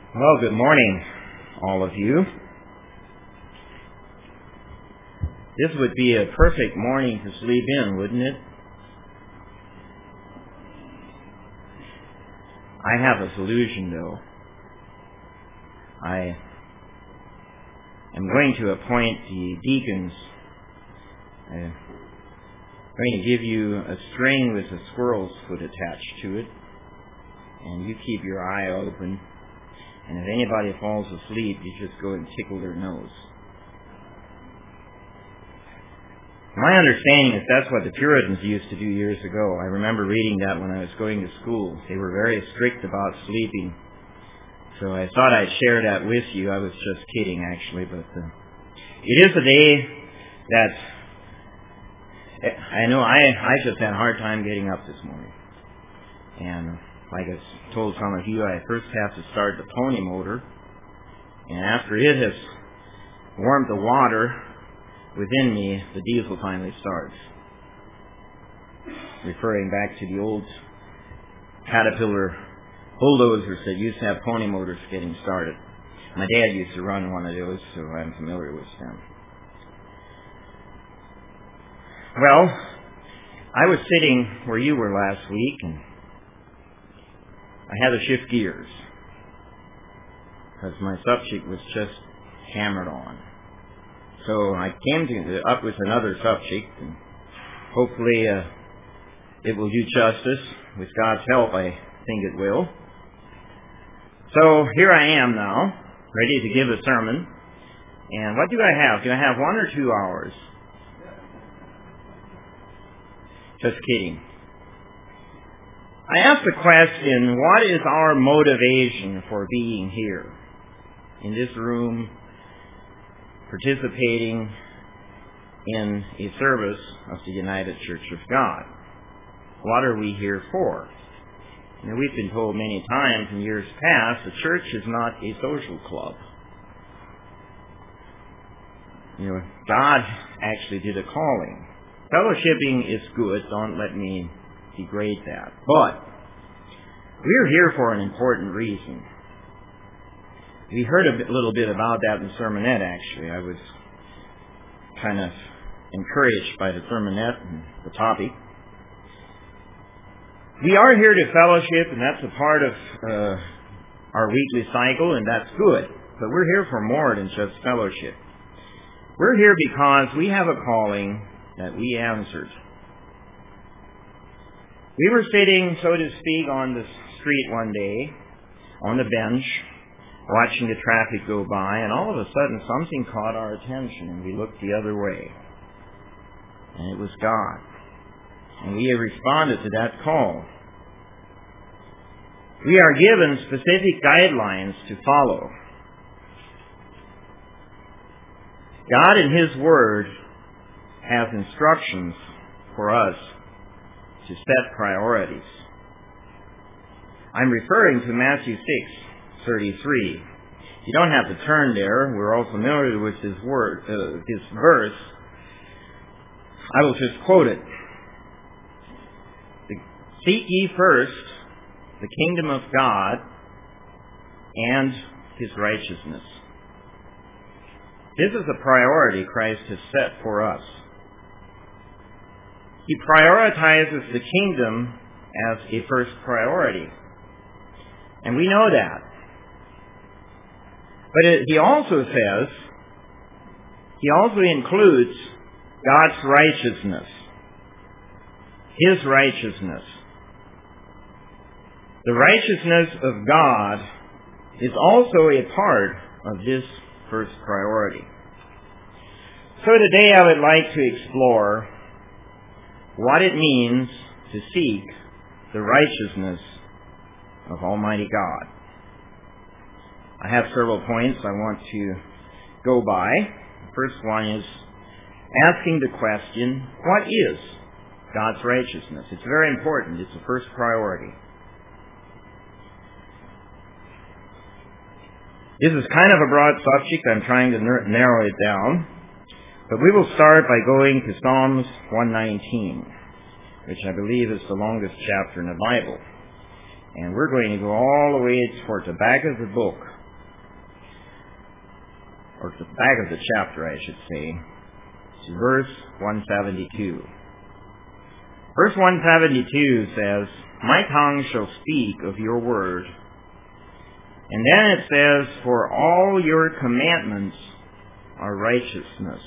Well, good morning, all of you. This would be a perfect morning to sleep in, wouldn't it? I have a solution, though. I am going to appoint the deacons. I'm going to give you a string with a squirrel's foot attached to it, and you keep your eye open. And if anybody falls asleep, you just go and tickle their nose. My understanding is that's what the Puritans used to do years ago. I remember reading that when I was going to school. They were very strict about sleeping. So I thought I'd share that with you. I was just kidding, actually. But it is a day that I know I just had a hard time getting up this morning. And like I told some of you, I first have to start the pony motor. And after it has warmed the water within me, the diesel finally starts. Referring back to the old Caterpillar bulldozers that used to have pony motors getting started. My dad used to run one of those, so I'm familiar with them. Well, I was sitting where you were last week, and I had to shift gears because my subject was just hammered on. So I came up with another subject, and hopefully it will do justice. With God's help, I think it will. So here I am now, ready to give a sermon. And what do I have? Do I have 1 or 2 hours? Just kidding. I asked the question, what is our motivation for being here in this room, participating in a service of the United Church of God? What are we here for? You know, we've been told many times in years past, the church is not a social club. You know, God actually did a calling. Fellowshipping is good, don't let me degrade that. But we're here for an important reason. We heard a little bit about that in the sermonette, actually. I was kind of encouraged by the sermonette and the topic. We are here to fellowship, and that's a part of our weekly cycle, and that's good. But we're here for more than just fellowship. We're here because we have a calling that we answered. We were sitting, so to speak, on the street one day, on the bench, watching the traffic go by, and all of a sudden something caught our attention, and we looked the other way. And it was God. And we have responded to that call. We are given specific guidelines to follow. God in His Word has instructions for us to set priorities. I'm referring to Matthew 6:33. You don't have to turn there. We're all familiar with this verse. I will just quote it. Seek ye first the kingdom of God and His righteousness. This is a priority Christ has set for us. He prioritizes the kingdom as a first priority. And we know that. But He also says, He also includes God's righteousness. His righteousness. The righteousness of God is also a part of this first priority. So today I would like to explore what it means to seek the righteousness of Almighty God. I have several points I want to go by. The first one is asking the question, what is God's righteousness? It's very important. It's the first priority. This is kind of a broad subject. I'm trying to narrow it down. But we will start by going to Psalms 119, which I believe is the longest chapter in the Bible. And we're going to go all the way toward the back of the book or the back of the chapter, I should say, to verse 172. Verse 172 says, "My tongue shall speak of your word." And then it says, "For all your commandments are righteousness."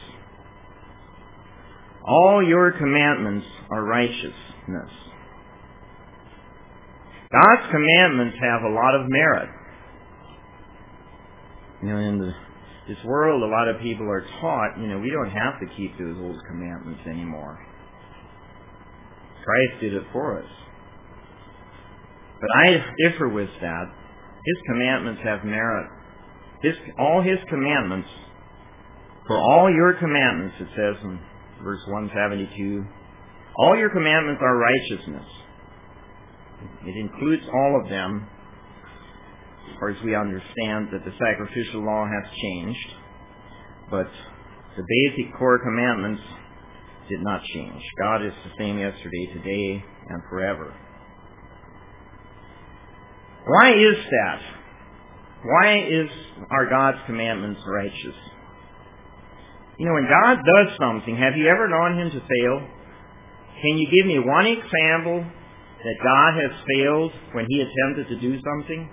All your commandments are righteousness. God's commandments have a lot of merit. In this world, a lot of people are taught, we don't have to keep those old commandments anymore. Christ did it for us. But I differ with that. His commandments have merit. All His commandments, for all your commandments, it says in verse 172, all your commandments are righteousness. It includes all of them. Of course, we understand that the sacrificial law has changed, but the basic core commandments did not change. God is the same yesterday, today, and forever. Why is that? Why are God's commandments righteous? When God does something, have you ever known Him to fail? Can you give me one example that God has failed when He attempted to do something?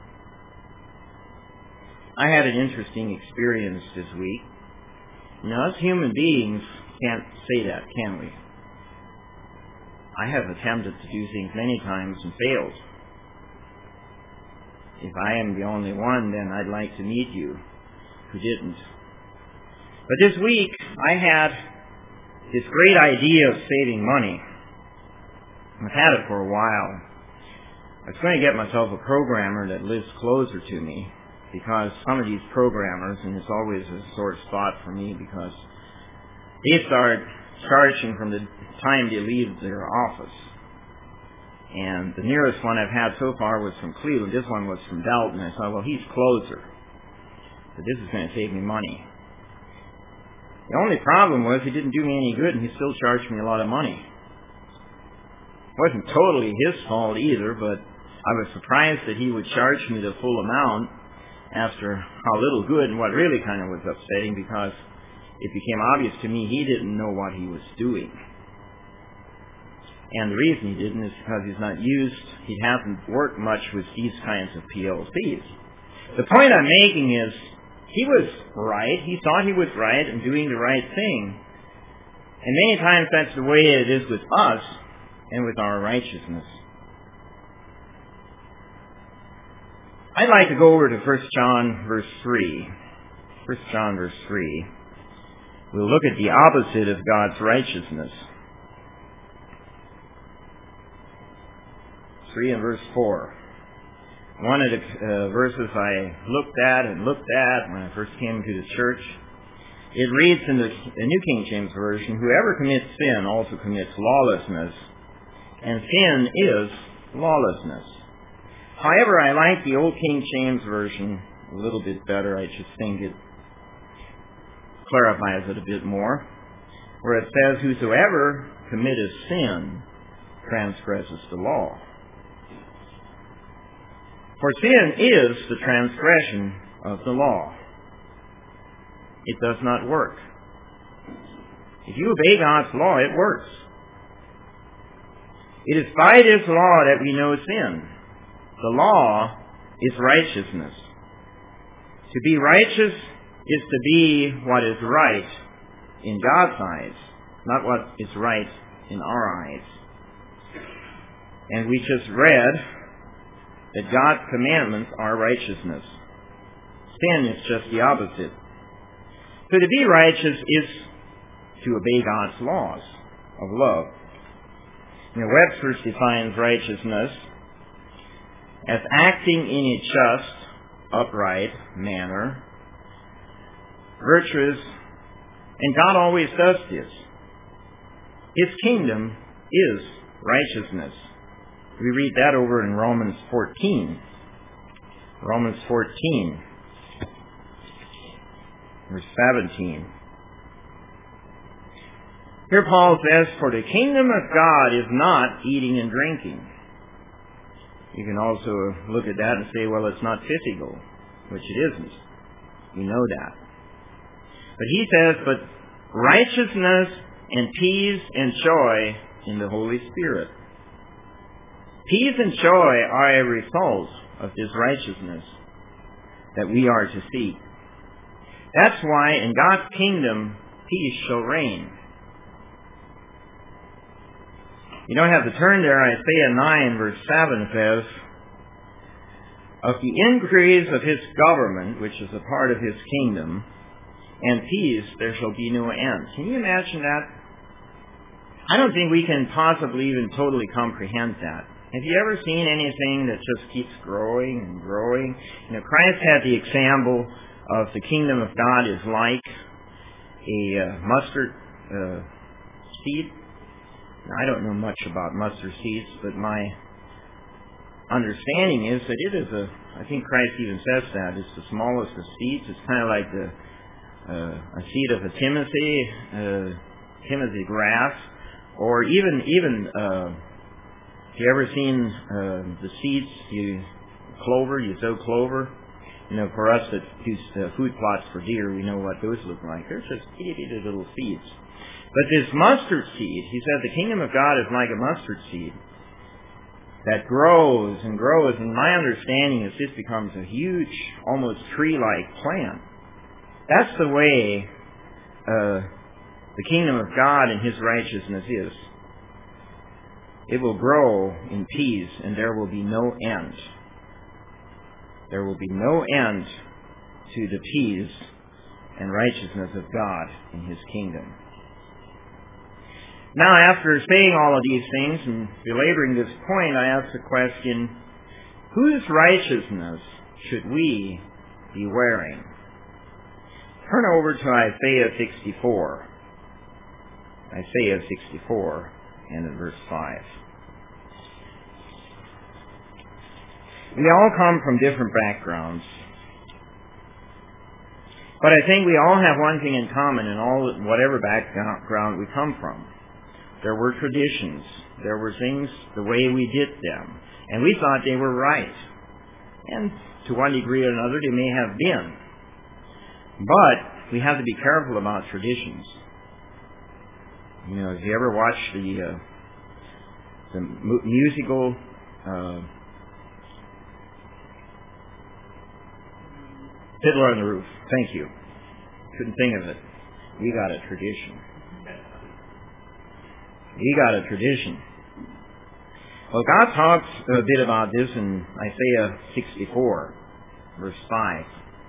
I had an interesting experience this week. Us human beings can't say that, can we? I have attempted to do things many times and failed. If I am the only one, then I'd like to meet you who didn't. But this week, I had this great idea of saving money. I've had it for a while. I was going to get myself a programmer that lives closer to me, because some of these programmers, and it's always a sore spot for me, because they start charging from the time they leave their office. And the nearest one I've had so far was from Cleveland. This one was from Dalton. I thought, well, he's closer, but this is going to save me money. The only problem was he didn't do me any good, and he still charged me a lot of money. It wasn't totally his fault either, but I was surprised that he would charge me the full amount after how little good, and what really kind of was upsetting, because it became obvious to me he didn't know what he was doing. And the reason he didn't is because he hasn't worked much with these kinds of PLCs. The point I'm making is, he was right. He thought he was right and doing the right thing. And many times that's the way it is with us and with our righteousness. I'd like to go over to 1 John verse 3. 1 John verse 3. We'll look at the opposite of God's righteousness. 3 and verse 4. One of the verses I looked at when I first came to the church. It reads in the New King James Version, "Whoever commits sin also commits lawlessness, and sin is lawlessness." However, I like the Old King James Version a little bit better. I just think it clarifies it a bit more, where it says, "Whosoever committeth sin transgresses the law." For sin is the transgression of the law. It does not work. If you obey God's law, it works. It is by this law that we know sin. The law is righteousness. To be righteous is to be what is right in God's eyes, not what is right in our eyes. And we just read that God's commandments are righteousness. Sin is just the opposite. So to be righteous is to obey God's laws of love. Webster's defines righteousness as acting in a just, upright manner, virtuous, and God always does this. His kingdom is righteousness. We read that over in Romans 14. Romans 14, verse 17. Here Paul says, "For the kingdom of God is not eating and drinking." You can also look at that and say, well, it's not physical, which it isn't. We know that. But he says, but righteousness and peace and joy in the Holy Spirit. Peace and joy are a result of this righteousness that we are to seek. That's why in God's kingdom, peace shall reign. You don't have to turn there. Isaiah 9 verse 7 says, of the increase of his government, which is a part of his kingdom, and peace there shall be no end. Can you imagine that? I don't think we can possibly even totally comprehend that. Have you ever seen anything that just keeps growing and growing? Christ had the example of the kingdom of God is like a mustard seed. Now, I don't know much about mustard seeds, but my understanding is that it is I think Christ even says that, it's the smallest of seeds. It's kind of like a seed of a Timothy grass, or even have you ever seen the seeds, clover, you sow clover? For us that do food plots for deer, we know what those look like. They're just itty little seeds. But this mustard seed, he said the kingdom of God is like a mustard seed that grows and grows. And my understanding is this becomes a huge, almost tree-like plant. That's the way the kingdom of God and his righteousness is. It will grow in peace, and there will be no end. There will be no end to the peace and righteousness of God in his kingdom. Now, after saying all of these things and belaboring this point, I ask the question, whose righteousness should we be wearing? Turn over to Isaiah 64. Isaiah 64 and in verse 5. We all come from different backgrounds. But I think we all have one thing in common in whatever background we come from. There were traditions. There were things, the way we did them. And we thought they were right. And to one degree or another, they may have been. But we have to be careful about traditions. If you ever watch the musical Fiddler on the Roof. Thank you. Couldn't think of it. We got a tradition. Well, God talks a bit about this in Isaiah 64, verse 5.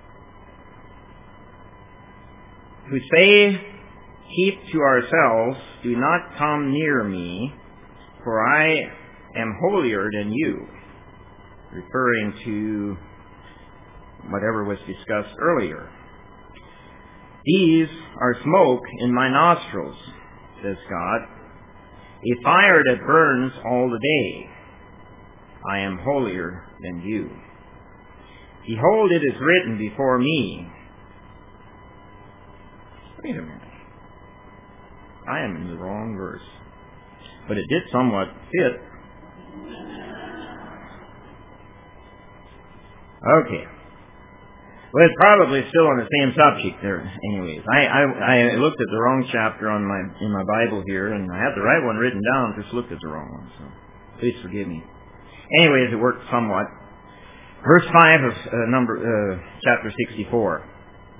Who say, keep to ourselves, do not come near me, for I am holier than you. Referring to whatever was discussed earlier. These are smoke in my nostrils, says God, a fire that burns all the day. I am holier than you. Behold, it is written before me. Wait a minute. I am in the wrong verse. But it did somewhat fit. Okay. Well, it's probably still on the same subject there. Anyways, I looked at the wrong chapter in my Bible here, and I had the right one written down, just looked at the wrong one, so please forgive me. Anyways, it worked somewhat. Verse 5 of chapter 64.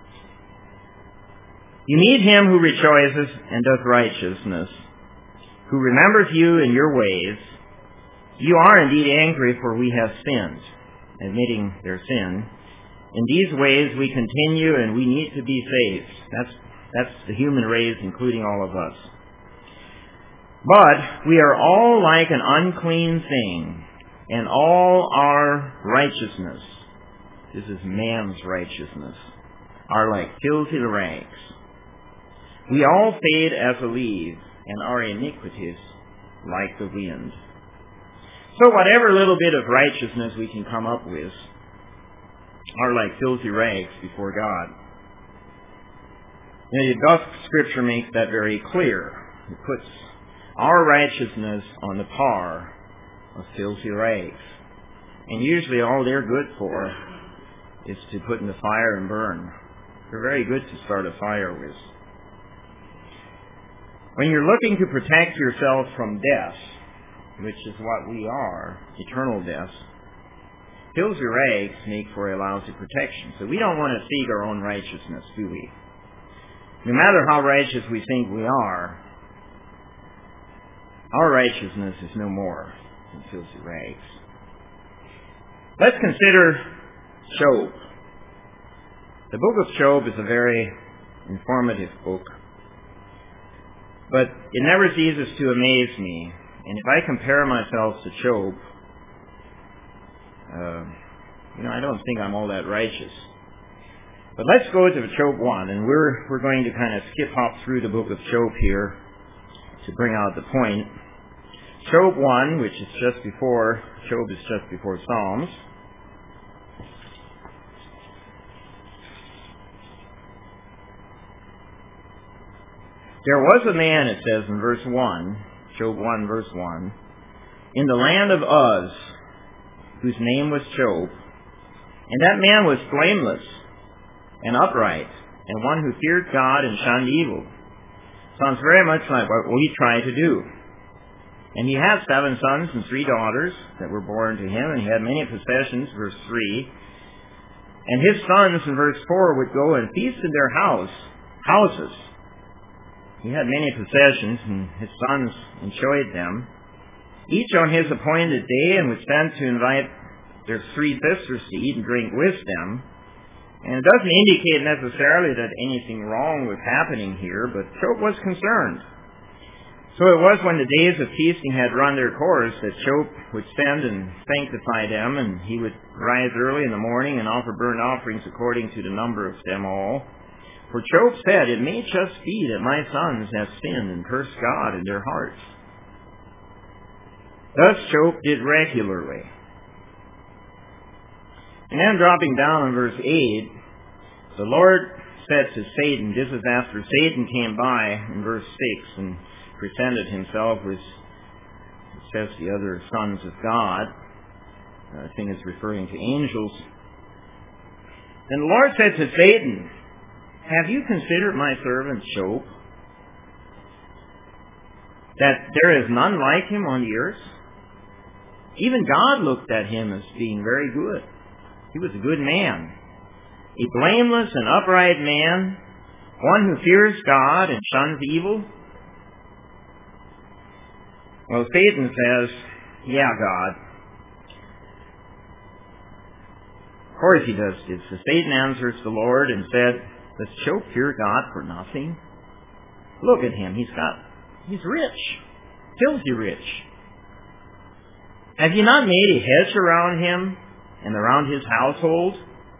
You need him who rejoices and does righteousness, who remembers you in your ways. You are indeed angry, for we have sinned, admitting their sin. In these ways we continue, and we need to be saved. That's the human race, including all of us. But we are all like an unclean thing, and all our righteousness, this is man's righteousness, are like filthy rags. We all fade as a leaf, and our iniquities like the wind. So whatever little bit of righteousness we can come up with are like filthy rags before God. The Scripture makes that very clear. It puts our righteousness on the par of filthy rags. And usually all they're good for is to put in the fire and burn. They're very good to start a fire with. When you're looking to protect yourself from death, which is what we are, eternal death, filthy rags make for a lousy protection. So we don't want to seek our own righteousness, do we? No matter how righteous we think we are, our righteousness is no more than filthy rags. Let's consider Job. The book of Job is a very informative book, but it never ceases to amaze me. And if I compare myself to Job, I don't think I'm all that righteous. But let's go to Job 1, and we're going to kind of hop through the book of Job here to bring out the point. Job 1, which is just before Psalms. There was a man, it says in verse 1, Job 1, verse 1, in the land of Uz, whose name was Job, and that man was blameless and upright, and one who feared God and shunned evil. Sounds very much like what we try to do. And he had 7 sons and 3 daughters that were born to him, and he had many possessions, verse 3. And his sons, in verse 4, would go and feast in their houses. He had many possessions, and his sons enjoyed them, each on his appointed day, and would send to invite their 3 sisters to eat and drink with them. And it doesn't indicate necessarily that anything wrong was happening here, but Job was concerned. So it was when the days of feasting had run their course that Job would send and sanctify them, and he would rise early in the morning and offer burnt offerings according to the number of them all. For Job said, it may just be that my sons have sinned and cursed God in their hearts. Thus Job did regularly. And then dropping down in verse 8, the Lord said to Satan, this is after Satan came by in verse 6 and presented himself with, it says, the other sons of God. I think it's referring to angels. And the Lord said to Satan, have you considered my servant Job, that there is none like him on the earth? Even God looked at him as being very good. He was a good man, a blameless and upright man, one who fears God and shuns evil. Well, Satan says, yeah, God. Of course he does this. So Satan answers the Lord and said, does Job fear God for nothing? Look at him. He's rich, filthy rich. Have you not made a hedge around him and around his household?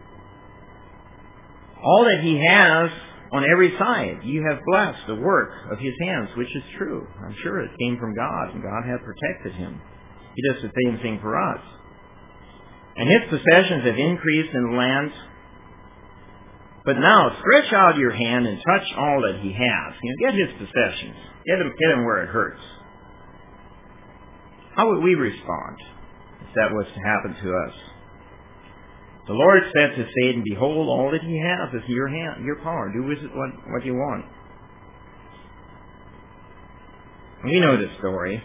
All that he has on every side, you have blessed the work of his hands, which is true. I'm sure it came from God, and God had protected him. He does the same thing for us. And his possessions have increased in the land. But now, stretch out your hand and touch all that he has. Get his possessions. Get him where it hurts. How would we respond if that was to happen to us? The Lord said to Satan, behold, all that he has is your hand, your power. Do with it what you want. We know the story.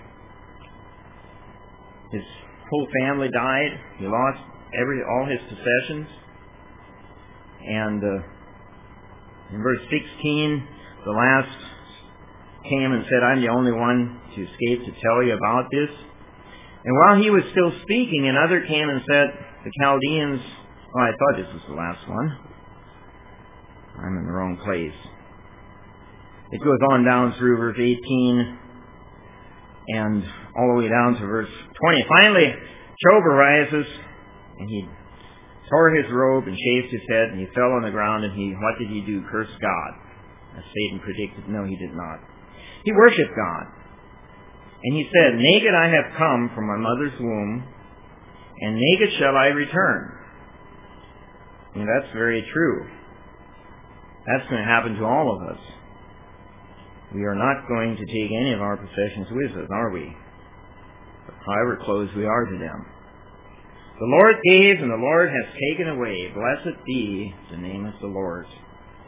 His whole family died. He lost all his possessions. And in verse 16, the last came and said, I'm the only one to escape to tell you about this. And while he was still speaking, another came and said, the Chaldeans, I thought this was the last one. I'm in the wrong place. It goes on down through verse 18 and all the way down to verse 20. Finally, Job arises, and he tore his robe and shaved his head, and he fell on the ground, and what did he do? Curse God. As Satan predicted, no, he did not. He worshipped God. And he said, naked I have come from my mother's womb, and naked shall I return. And that's very true. That's going to happen to all of us. We are not going to take any of our possessions with us, are we? But however close we are to them. The Lord gave, and the Lord has taken away. Blessed be the name of the Lord.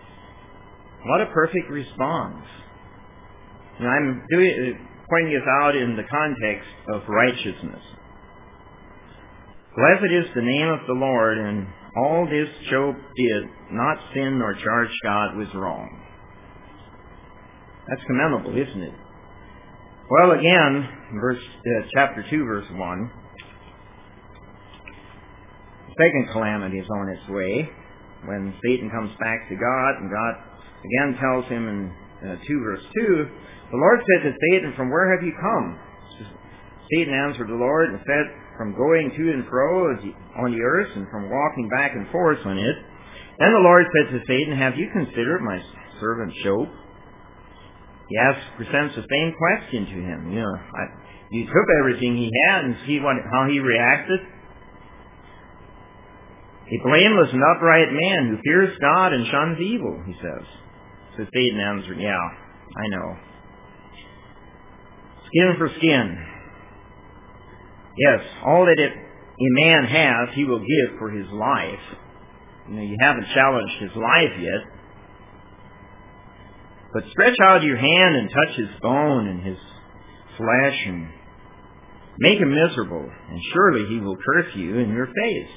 What a perfect response. And I'm pointing this out in the context of righteousness. Blessed is the name of the Lord, and all this Job did, not sin nor charge God with wrong. That's commendable, isn't it? Well, again, chapter 2, verse 1. The second calamity is on its way when Satan comes back to God, and God again tells him in 2 verse 2, the Lord said to Satan, from where have you come? Satan answered the Lord and said, from going to and fro on the earth and from walking back and forth on it. Then the Lord said to Satan, have you considered my servant Job? He presents the same question to him. You took everything he had and see how he reacted. A blameless and upright man who fears God and shuns evil, he says. So Satan answered, yeah, I know. Skin for skin. Yes, all that a man has, he will give for his life. You haven't challenged his life yet. But stretch out your hand and touch his bone and his flesh and make him miserable, and surely he will curse you in your face.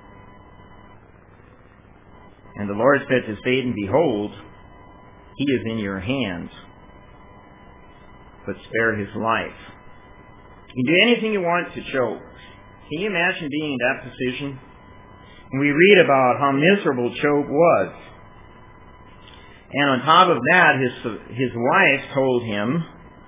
And the Lord said to Satan, behold, he is in your hands, but spare his life. You can do anything you want to Job. Can you imagine being in that position? And we read about how miserable Job was. And on top of that, his wife told him,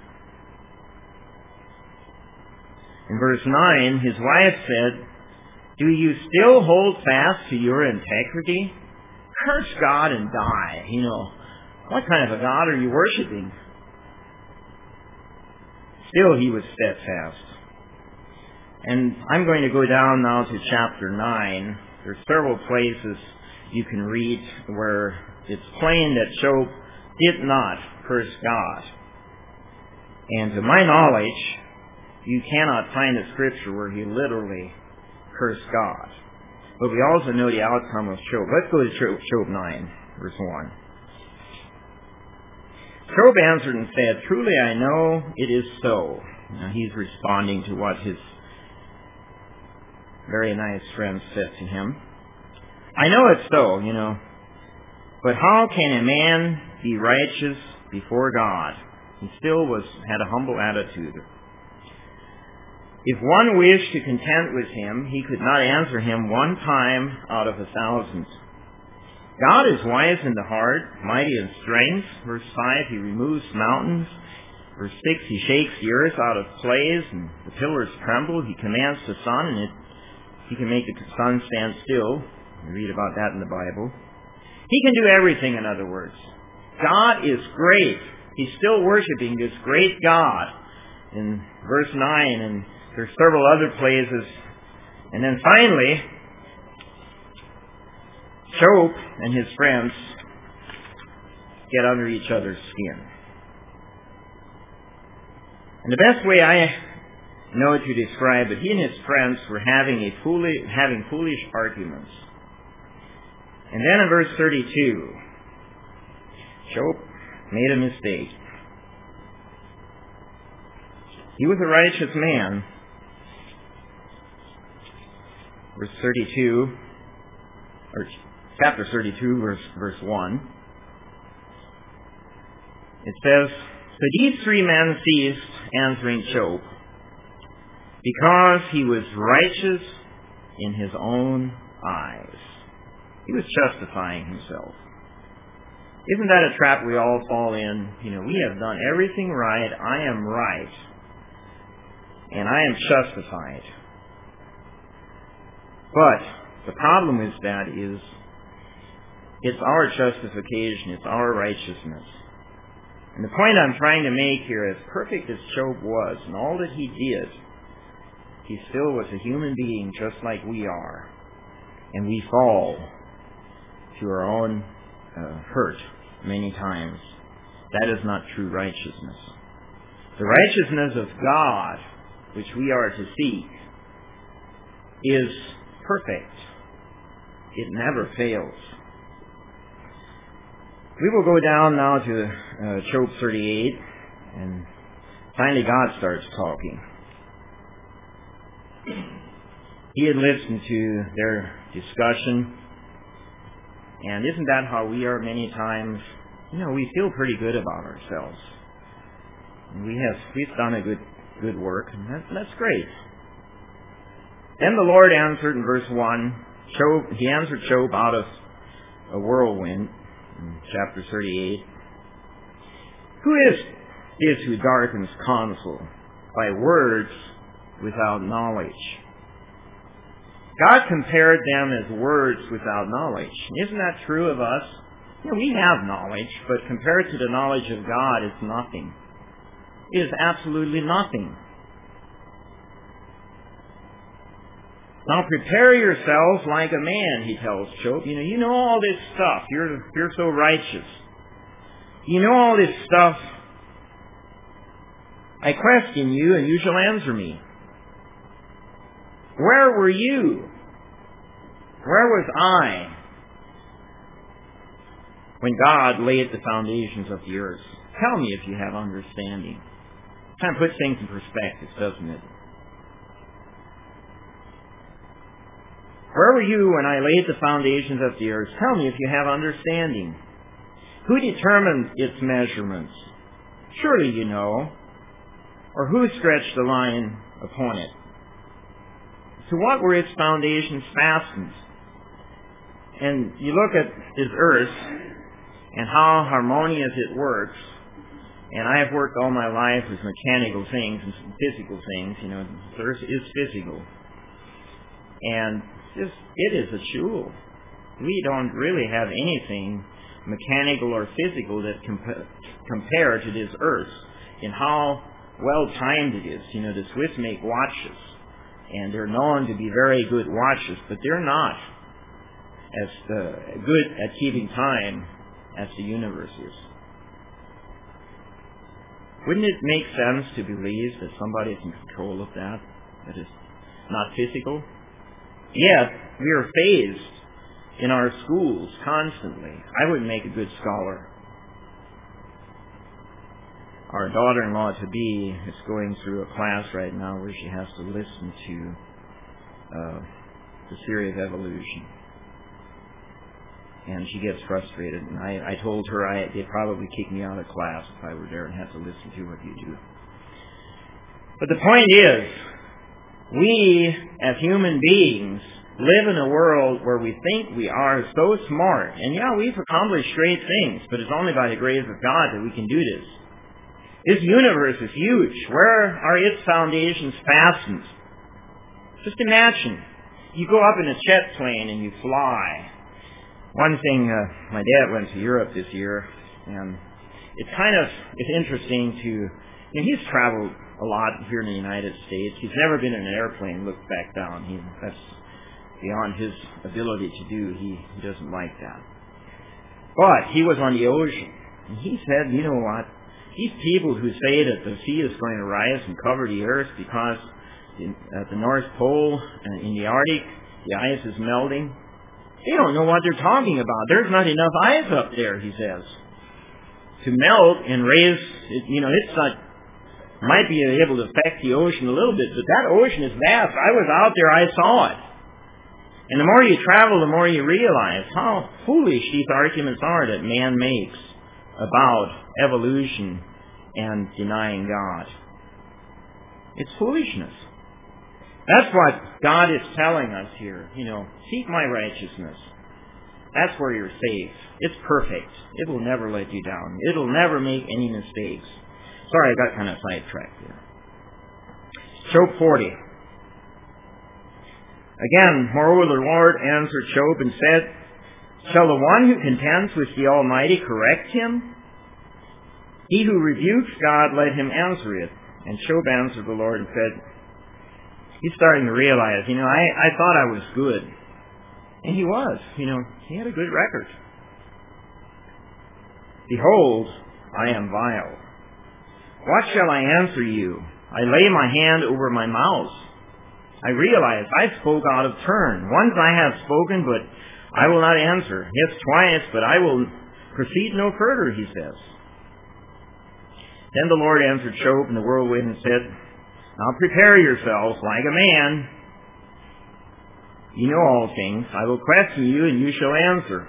in verse 9, his wife said, do you still hold fast to your integrity? Curse God and die. What kind of a God are you worshiping? Still he was steadfast. And I'm going to go down now to chapter 9. There's several places you can read where it's plain that Job did not curse God. And to my knowledge, you cannot find a scripture where he literally cursed God. But we also know the outcome of Job. Let's go to Job 9, verse 1. Job answered and said, truly I know it is so. Now he's responding to what his very nice friend said to him. I know it's so, But how can a man be righteous before God? He still had a humble attitude. If one wished to contend with him, he could not answer him one time out of 1,000. God is wise in the heart, mighty in strength. Verse 5, he removes mountains. Verse 6, he shakes the earth out of place, and the pillars tremble. He commands the sun, and he can make the sun stand still. We read about that in the Bible. He can do everything, in other words. God is great. He's still worshiping this great God in verse 9, and there's several other places. And then finally, Job and his friends get under each other's skin. And the best way I know to describe it, he and his friends were having foolish arguments. And then in verse 32, Job made a mistake. He was a righteous man. Verse 32, or chapter 32, verse 1. It says, so these three men ceased answering Job, because he was righteous in his own eyes. He was justifying himself. Isn't that a trap we all fall in? We have done everything right. I am right. And I am justified. But the problem with that is it's our justification. It's our righteousness. And the point I'm trying to make here, as perfect as Job was and all that he did, he still was a human being just like we are. And we fall to our own hurt many times. That is not true righteousness. The righteousness of God, which we are to seek, is perfect. It never fails. We will go down now to Job 38, and finally God starts talking. He had listened to their discussion, and isn't that how we are many times? We feel pretty good about ourselves. We've done a good work, and that's great. Then the Lord answered in verse 1. He answered Job out of a whirlwind in chapter 38. Who is who darkens counsel by words without knowledge? God compared them as words without knowledge. Isn't that true of us? We have knowledge, but compared to the knowledge of God, it's nothing. It is absolutely nothing. Now prepare yourselves like a man, he tells Job. You know all this stuff. You're so righteous. You know all this stuff. I question you, and you shall answer me. Where were you? Where was I when God laid the foundations of the earth? Tell me if you have understanding. Kind of puts things in perspective, doesn't it? Where were you when I laid the foundations of the earth? Tell me if you have understanding. Who determined its measurements? Surely you know. Or who stretched the line upon it? To what were its foundations fastened? And you look at this earth and how harmonious it works. And I have worked all my life with mechanical things and physical things. The earth is physical. And it is a jewel. We don't really have anything mechanical or physical that compare to this earth in how well timed it is. The Swiss make watches, and they're known to be very good watches, but they're not as good at keeping time as the universe is. Wouldn't it make sense to believe that somebody is in control of that is not physical? Yet, we are phased in our schools constantly. I wouldn't make a good scholar. Our daughter-in-law-to-be is going through a class right now where she has to listen to the theory of evolution. And she gets frustrated. And I told her they'd probably kick me out of class if I were there and had to listen to what you do. But the point is, we, as human beings, live in a world where we think we are so smart. And we've accomplished great things, but it's only by the grace of God that we can do this. This universe is huge. Where are its foundations fastened? Just imagine. You go up in a jet plane and you fly. One thing, my dad went to Europe this year, and it's interesting to, he's traveled a lot here in the United States. He's never been in an airplane, looked back down. That's beyond his ability to do. He doesn't like that. But he was on the ocean, and he said, you know what? These people who say that the sea is going to rise and cover the earth because at the North Pole and in the Arctic, the ice is melting, they don't know what they're talking about. There's not enough ice up there, he says, to melt and raise, it's not, might be able to affect the ocean a little bit, but that ocean is vast. I was out there, I saw it. And the more you travel, the more you realize how foolish these arguments are that man makes about evolution and denying God. It's foolishness. That's what God is telling us here. Seek my righteousness. That's where you're safe. It's perfect. It will never let you down. It'll never make any mistakes. Sorry, I got kind of sidetracked there. Job 40. Again, moreover, the Lord answered Job and said, shall the one who contends with the Almighty correct him? He who rebukes God, let him answer it. And Job answered the Lord and said, he's starting to realize, I thought I was good. And he was. He had a good record. Behold, I am vile. What shall I answer you? I lay my hand over my mouth. I realize I spoke out of turn. Once I have spoken, but I will not answer. Yes, twice, but I will Proceed no further, he says. Then the Lord answered Job in the whirlwind and said, Now prepare yourselves like a man. You know all things. I will question you, and you shall answer.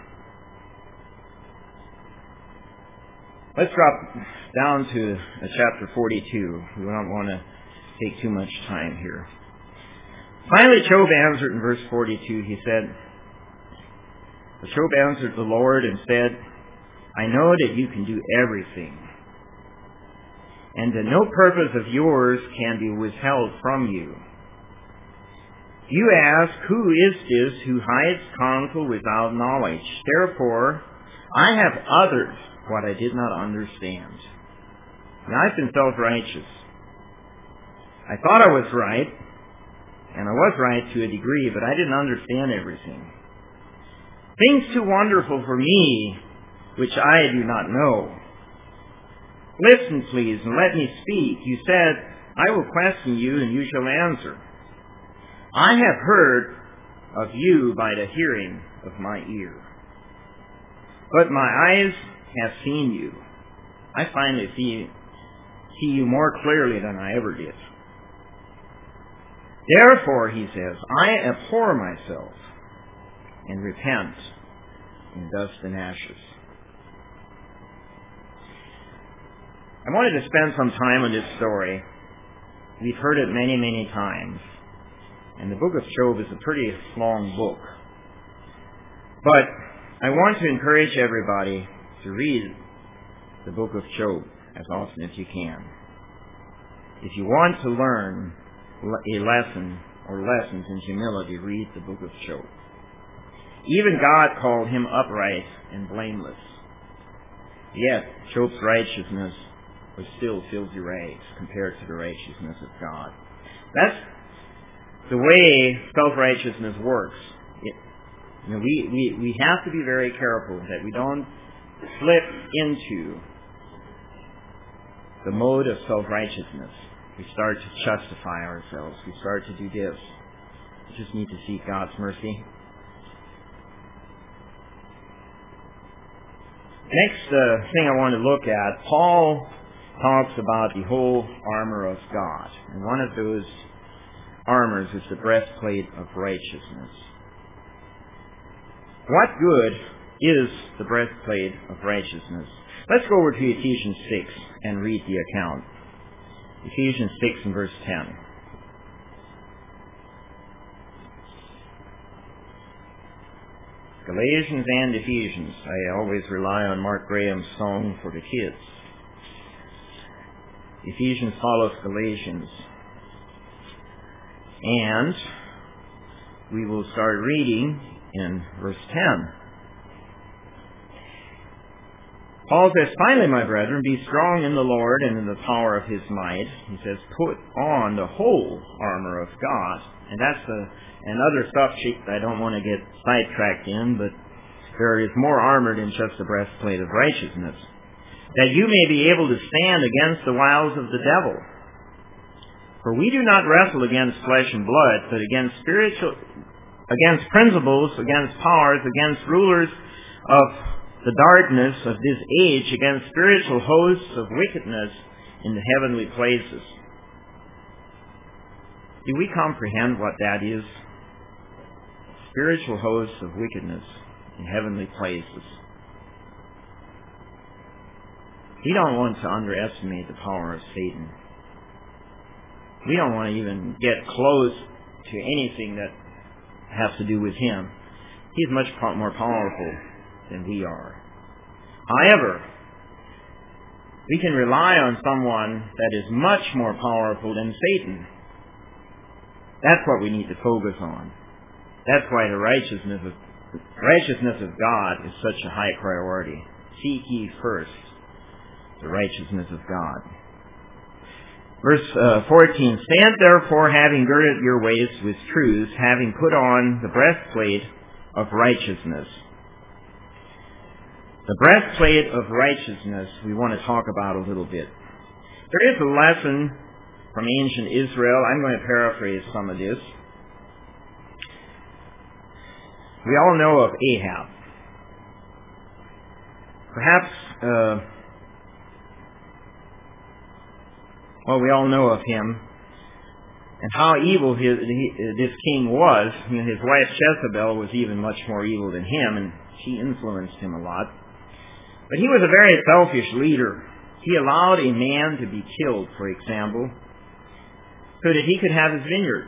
Let's drop down to chapter 42. We don't want to take too much time here. Finally, Job answered in verse 42. He said, Job answered the Lord and said, I know that you can do everything, and that no purpose of yours can be withheld from you. You ask, who is this who hides counsel without knowledge? Therefore, I have uttered what I did not understand. Now, I've been self-righteous. I thought I was right, and I was right to a degree, but I didn't understand everything. Things too wonderful for me, which I do not know. Listen, please, and let me speak. You said, I will question you, and you shall answer. I have heard of you by the hearing of my ear. But my eyes have seen you. I finally see you more clearly than I ever did. Therefore, he says, I abhor myself and repent in dust and ashes. I wanted to spend some time on this story. We've heard it many, many times. And the book of Job is a pretty long book. But I want to encourage everybody to read the book of Job as often as you can. If you want to learn a lesson or lessons in humility, read the book of Job. Even God called him upright and blameless. Yet, Job's righteousness was still filthy rags compared to the righteousness of God. That's the way self-righteousness works. We have to be very careful that we don't slip into the mode of self-righteousness. We start to justify ourselves. We start to do this. We just need to seek God's mercy. Next thing I want to look at, Paul talks about the whole armor of God. And one of those armors is the breastplate of righteousness. What good is the breastplate of righteousness? Let's go over to Ephesians 6 and read the account. Ephesians 6 and verse 10. Galatians and Ephesians. I always rely on Mark Graham's song for the kids. Ephesians follows Galatians. And we will start reading in verse 10. Paul says, Finally, my brethren, be strong in the Lord and in the power of his might. He says, put on the whole armor of God. And that's another subject I don't want to get sidetracked in, but there is more armor than just the breastplate of righteousness. That you may be able to stand against the wiles of the devil. For we do not wrestle against flesh and blood, but against principles, against powers, against rulers of the darkness of this age, against spiritual hosts of wickedness in the heavenly places. Do we comprehend what that is? Spiritual hosts of wickedness in heavenly places. We don't want to underestimate the power of Satan. We don't want to even get close to anything that has to do with him. He's much more powerful than we are. However, we can rely on someone that is much more powerful than Satan. That's what we need to focus on. That's why the righteousness of God is such a high priority. Seek ye first the righteousness of God. Verse 14, Stand therefore, having girded your waist with truth, having put on the breastplate of righteousness. The breastplate of righteousness we want to talk about a little bit. There is a lesson from ancient Israel. I'm going to paraphrase some of this. We all know of Ahab. Perhaps, we all know of him and how evil this king was. His wife Jezebel was even much more evil than him, and she influenced him a lot. But he was a very selfish leader. He allowed a man to be killed, for example, so that he could have his vineyard.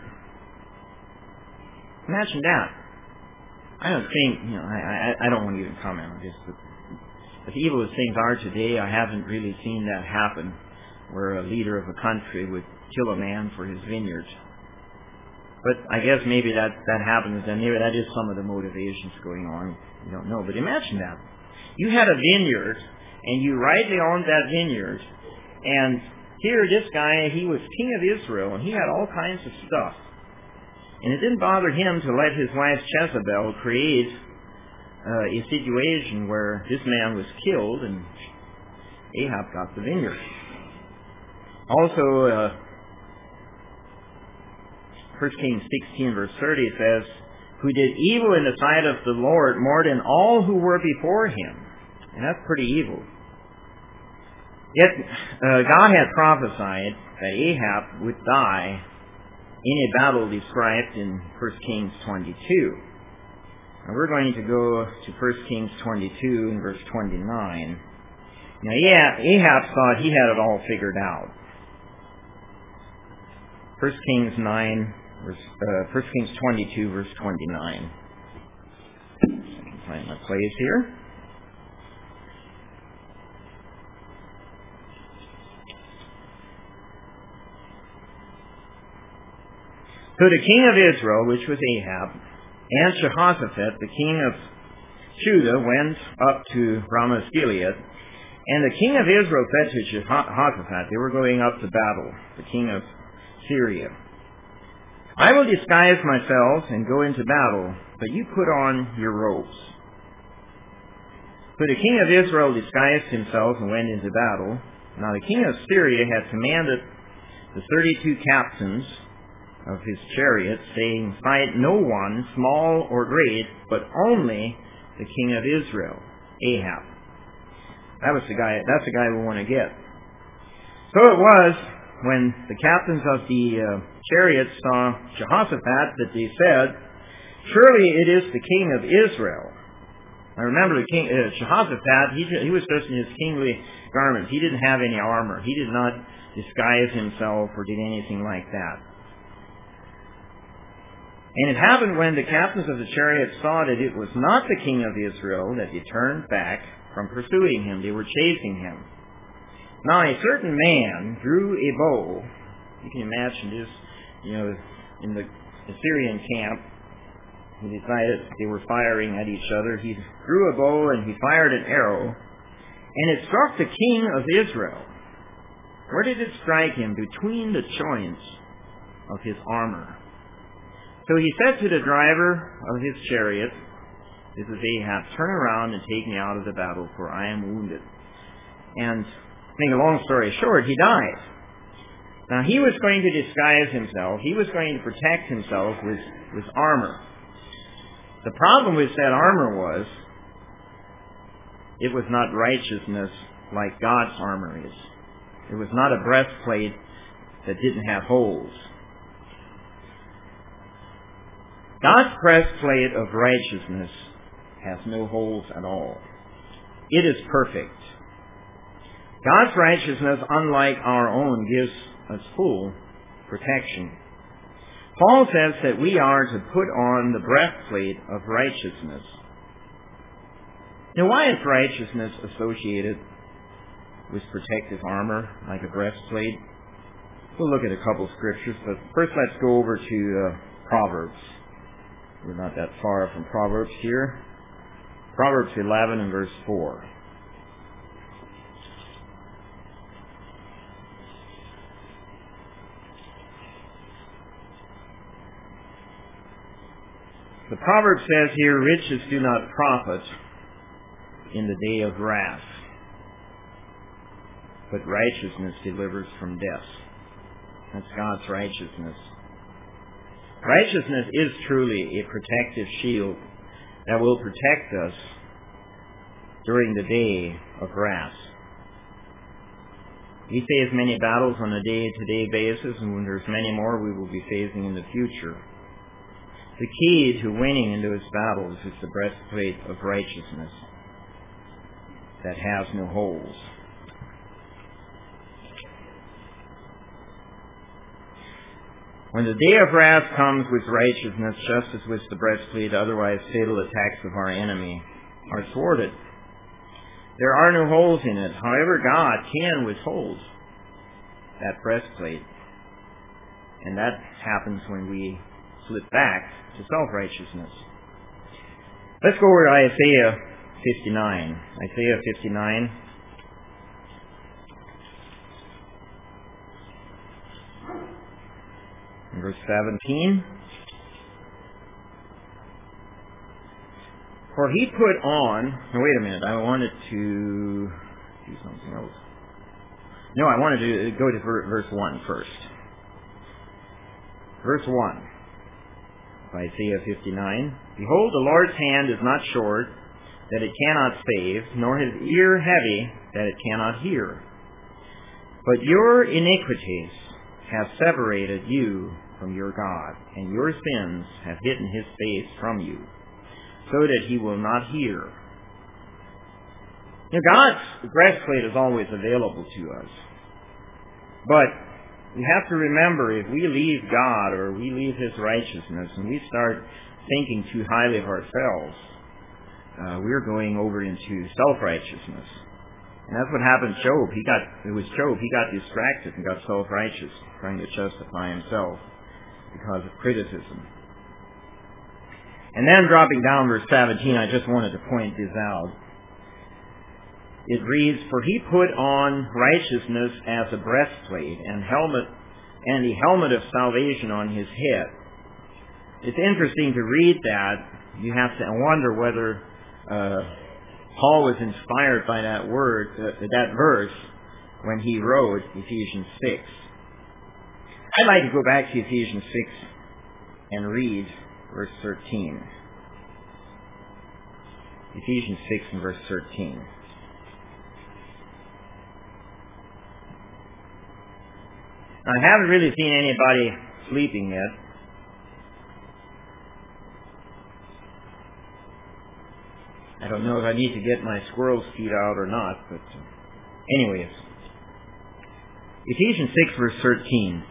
Imagine that. I don't think, I don't want to even comment on this, but as evil as things are today, I haven't really seen that happen, where a leader of a country would kill a man for his vineyard. But I guess maybe that happens, and maybe that is some of the motivations going on. You don't know. But imagine that. You had a vineyard, and you rightly owned that vineyard, and here this guy, he was king of Israel, and he had all kinds of stuff. And it didn't bother him to let his wife Jezebel create a situation where this man was killed, and Ahab got the vineyard. Also, 1 Kings 16 verse 30 says, who did evil in the sight of the Lord more than all who were before him. And that's pretty evil. Yet, God had prophesied that Ahab would die in a battle described in 1 Kings 22. And we're going to go to 1 Kings 22 and verse 29. Now, Ahab thought he had it all figured out. 1 Kings 22, verse 29. I can find my place here. So the king of Israel, which was Ahab, and Jehoshaphat, the king of Judah, went up to Ramoth Gilead. And the king of Israel said to Jehoshaphat, they were going up to battle, the king of Syria, I will disguise myself and go into battle, but you put on your robes. So the king of Israel disguised himself and went into battle. Now the king of Syria had commanded the 32 captains of his chariots, saying, fight no one, small or great, but only the king of Israel, Ahab. That's the guy we want to get. So it was, when the captains of the chariots saw Jehoshaphat, that they said, surely it is the king of Israel. Now remember, the king Jehoshaphat, he was just in his kingly garments. He didn't have any armor. He did not disguise himself or did anything like that. And it happened when the captains of the chariots saw that it was not the king of Israel, that they turned back from pursuing him. They were chasing him. Now a certain man drew a bow. You can imagine this, in the Assyrian camp. He decided they were firing at each other. He drew a bow and he fired an arrow, and it struck the king of Israel. Where did it strike him? Between the joints of his armor. So he said to the driver of his chariot, this is Ahab, turn around and take me out of the battle, for I am wounded. And to make a long story short, he died. Now he was going to disguise himself. He was going to protect himself with armor. The problem with that armor was, it was not righteousness like God's armor is. It was not a breastplate that didn't have holes. God's breastplate of righteousness has no holes at all. It is perfect. God's righteousness, unlike our own, gives us full protection. Paul says that we are to put on the breastplate of righteousness. Now, why is righteousness associated with protective armor, like a breastplate? We'll look at a couple of scriptures, but first let's go over to Proverbs. We're not that far from Proverbs here. Proverbs 11 and verse 4. The proverb says here, riches do not profit in the day of wrath, but righteousness delivers from death. That's God's righteousness. Righteousness is truly a protective shield that will protect us during the day of wrath. We face many battles on a day-to-day basis, and when there's many more we will be facing in the future. The key to winning in those battles is the breastplate of righteousness that has no holes. When the day of wrath comes with righteousness, just as with the breastplate, otherwise fatal attacks of our enemy are thwarted. There are no holes in it. However, God can withhold that breastplate. And that happens when we slip back to self-righteousness. Let's go over to Isaiah 59. Isaiah 59. Verse 17. For he put on... No, wait a minute. I wanted to do something else. No, I wanted to go to verse 1 first. Verse 1 of Isaiah 59. Behold, the Lord's hand is not short, that it cannot save, nor his ear heavy, that it cannot hear. But your iniquities have separated you from your God, and your sins have hidden his face from you, so that he will not hear. Now, God's breastplate is always available to us. But we have to remember, if we leave God or we leave his righteousness and we start thinking too highly of ourselves, we're going over into self-righteousness. And that's what happened to Job. He got distracted and got self-righteous, trying to justify himself because of criticism. And then dropping down verse 17, I just wanted to point this out. It reads, For he put on righteousness as a breastplate and the helmet of salvation on his head. It's interesting to read that. You have to wonder whether Paul was inspired by that verse when he wrote Ephesians 6. I'd like to go back to Ephesians 6 and read verse 13. Ephesians 6 and verse 13. I haven't really seen anybody sleeping yet. I don't know if I need to get my squirrel's feet out or not, but anyways. Ephesians 6 verse 13.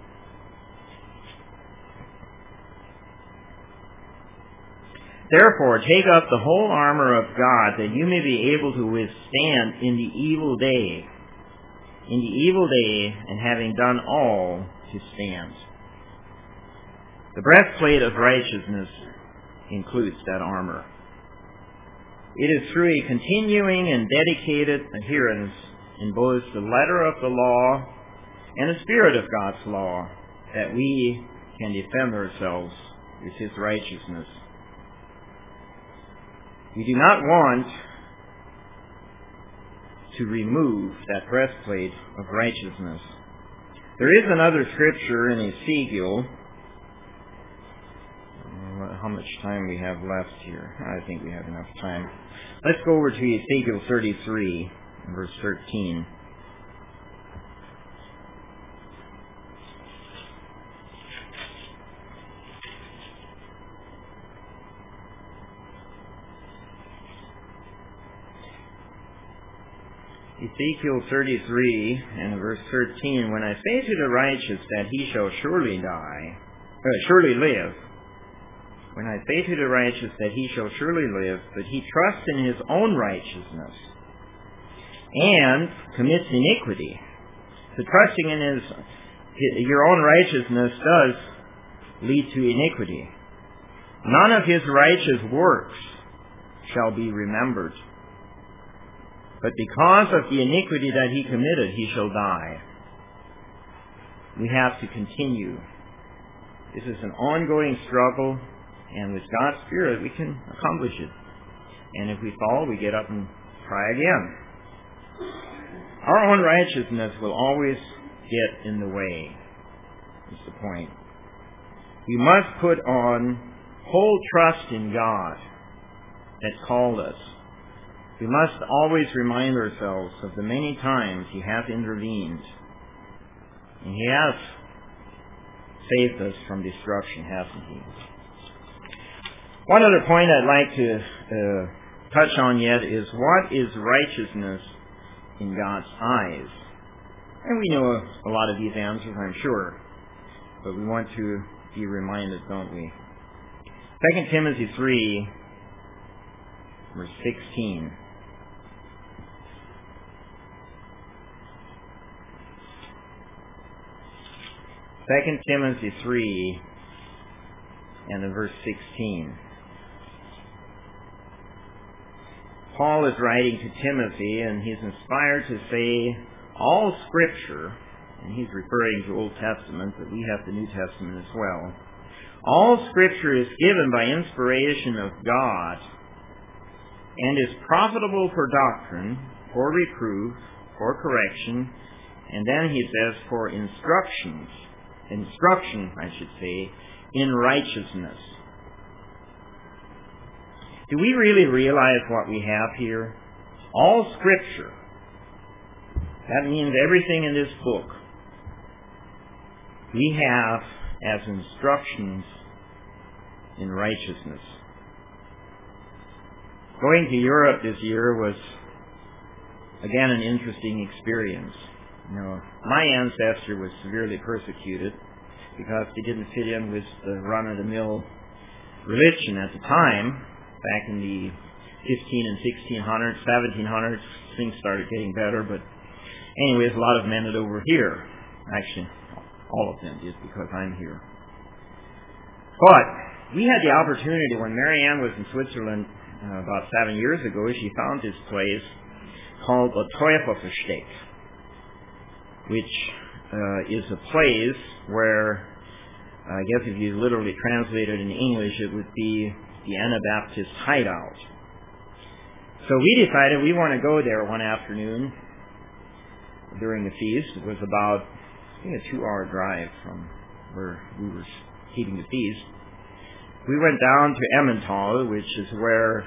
Therefore, take up the whole armor of God, that you may be able to withstand in the evil day. In the evil day, and having done all, to stand. The breastplate of righteousness includes that armor. It is through a continuing and dedicated adherence in both the letter of the law and the spirit of God's law that we can defend ourselves with his righteousness. We do not want to remove that breastplate of righteousness. There is another scripture in Ezekiel. How much time we have left here? I think we have enough time. Let's go over to Ezekiel 33, verse 13. Ezekiel 33 and verse 13, When I say to the righteous that he shall surely live, when I say to the righteous that he shall surely live, but he trusts in his own righteousness and commits iniquity. So trusting in your own righteousness does lead to iniquity. None of his righteous works shall be remembered. But because of the iniquity that he committed, he shall die. We have to continue. This is an ongoing struggle, and with God's Spirit, we can accomplish it. And if we fall, we get up and try again. Our own righteousness will always get in the way, is the point. We must put on whole trust in God that called us. we must always remind ourselves of the many times He has intervened. And He has saved us from destruction, hasn't He? One other point I'd like to touch on yet is, what is righteousness in God's eyes? And we know a lot of these answers, I'm sure. But we want to be reminded, don't we? 2 Timothy 3, verse 16. 2 Timothy 3 and in verse 16. Paul is writing to Timothy, and he's inspired to say, all Scripture, and he's referring to Old Testament, but we have the New Testament as well. All Scripture is given by inspiration of God and is profitable for doctrine, for reproof, for correction, and then he says for instruction, in righteousness. Do we really realize what we have here? All Scripture. That means everything in this book we have as instructions in righteousness. Going to Europe this year was, again, an interesting experience. You know, my ancestor was severely persecuted because he didn't fit in with the run-of-the-mill religion at the time. Back in the 15 and 1600s, 1700s, things started getting better. But anyways, a lot of them ended over here. Actually, all of them did, because I'm here. But we had the opportunity, when Marianne was in Switzerland about 7 years ago, she found this place called the Täuferversteck, which is a place where, I guess if you literally translate it in English, it would be the Anabaptist hideout. So we decided we want to go there one afternoon during the feast. It was about, I think, a 2-hour drive from where we were keeping the feast. We went down to Emmentaler, which is where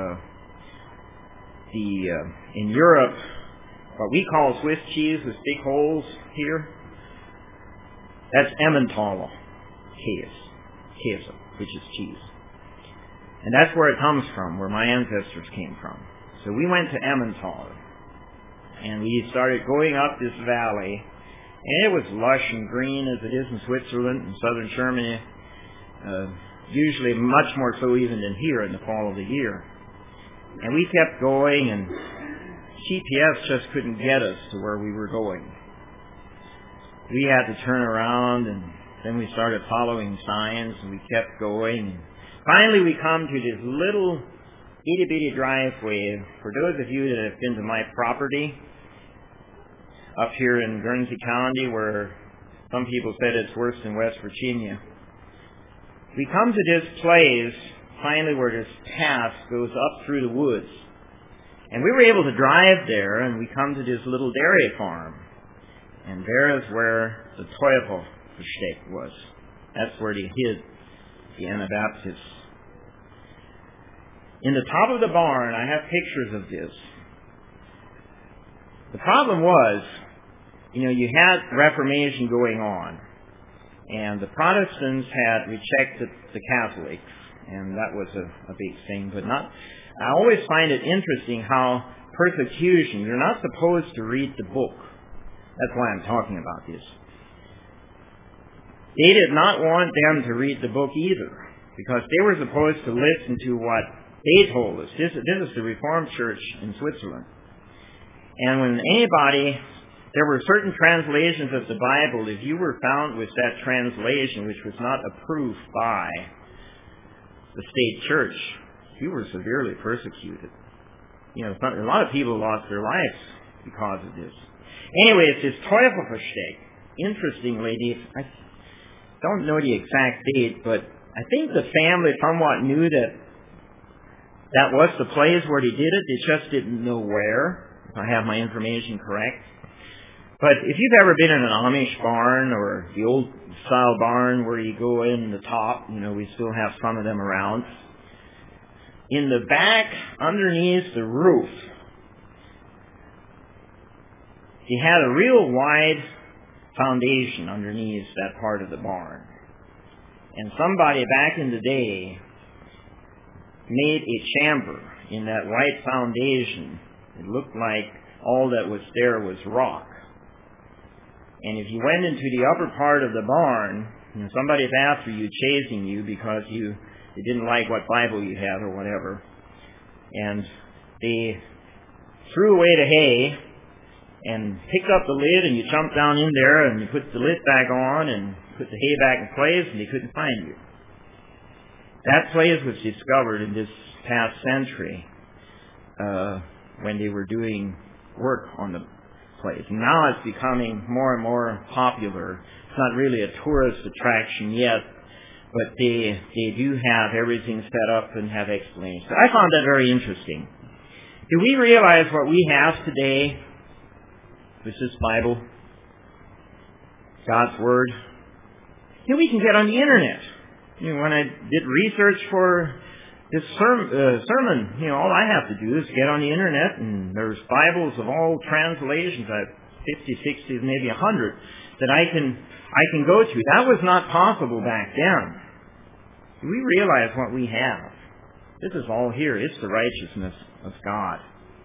in Europe, what we call Swiss cheese with big holes here, that's Emmentaler Käse, which is cheese. And that's where it comes from, where my ancestors came from. So we went to Emmentaler, and we started going up this valley, and it was lush and green as it is in Switzerland and southern Germany, usually much more so even than here in the fall of the year. And we kept going, and GPS just couldn't get us to where we were going. We had to turn around, and then we started following signs, and we kept going. Finally, we come to this little itty-bitty driveway. For those of you that have been to my property up here in Guernsey County, where some people said it's worse than West Virginia, we come to this place, finally, where this path goes up through the woods. And we were able to drive there, and we come to this little dairy farm. And there is where the Täuferversteck was. That's where they hid the Anabaptists. In the top of the barn, I have pictures of this. The problem was, you had Reformation going on, and the Protestants had rejected the Catholics, and that was a big thing. But I always find it interesting how persecution, you're not supposed to read the book. That's why I'm talking about this. They did not want them to read the book either, because they were supposed to listen to what they told us. This is the Reformed Church in Switzerland. And when there were certain translations of the Bible, if you were found with that translation, which was not approved by the state church, you were severely persecuted. A lot of people lost their lives because of this. Anyway, it's this Täuferversteck. Interestingly, I don't know the exact date, but I think the family somewhat knew that was the place where they did it. They just didn't know where, if I have my information correct. But if you've ever been in an Amish barn or the old style barn where you go in the top, we still have some of them around. in the back, underneath the roof, he had a real wide foundation underneath that part of the barn. And somebody back in the day made a chamber in that white foundation. It looked like all that was there was rock. And if you went into the upper part of the barn, and somebody's after you, chasing you because you didn't like what Bible you had or whatever, and they threw away the hay and picked up the lid, and you jumped down in there and you put the lid back on and put the hay back in place, and they couldn't find you. That place was discovered in this past century when they were doing work on the place. And now it's becoming more and more popular. It's not really a tourist attraction yet, but they do have everything set up and have explanations. I found that very interesting. Do we realize what we have today with this Bible, God's Word? We can get on the internet. When I did research for this sermon, all I have to do is get on the internet, and there's Bibles of all translations, 50, 60, maybe 100, that I can go to. That was not possible back then. Do we realize what we have? This is all here. It's the righteousness of God.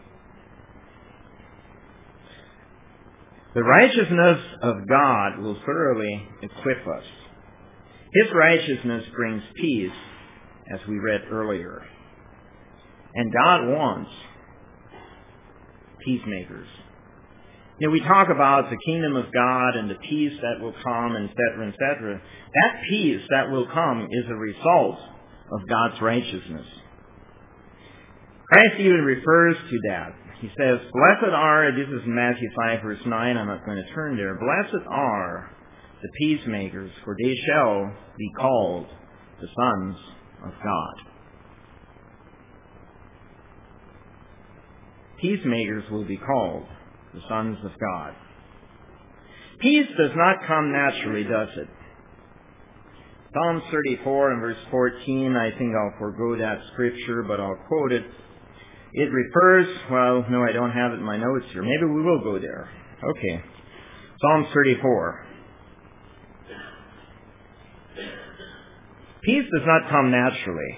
The righteousness of God will thoroughly equip us. His righteousness brings peace, as we read earlier. And God wants peacemakers. We talk about the kingdom of God and the peace that will come, etc., etc. That peace that will come is a result of God's righteousness. Christ even refers to that. He says, blessed are, this is Matthew 5, verse 9, I'm not going to turn there, blessed are the peacemakers, for they shall be called the sons of God. Peacemakers will be called the sons of God. Peace does not come naturally, does it? Psalm 34 and verse 14, I think I'll forego that scripture, but I'll quote it. It refers, well, no, I don't have it in my notes here. Maybe we will go there. Okay. Psalm 34. Peace does not come naturally.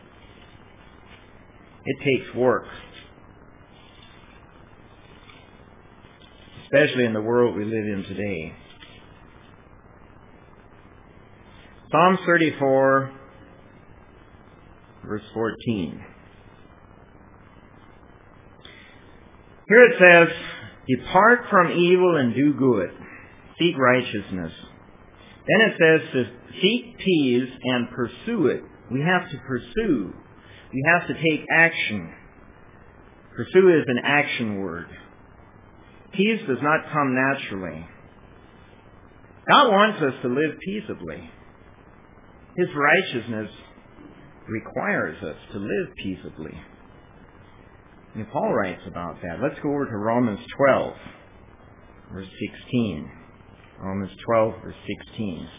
It takes work. Especially in the world we live in today. Psalm 34, verse 14. Here it says, depart from evil and do good. Seek righteousness. Then it says to seek peace and pursue it. We have to pursue. We have to take action. Pursue is an action word. Peace does not come naturally. God wants us to live peaceably. His righteousness requires us to live peaceably. And Paul writes about that. Let's go over to Romans 12, verse 16. Romans 12, verse 16.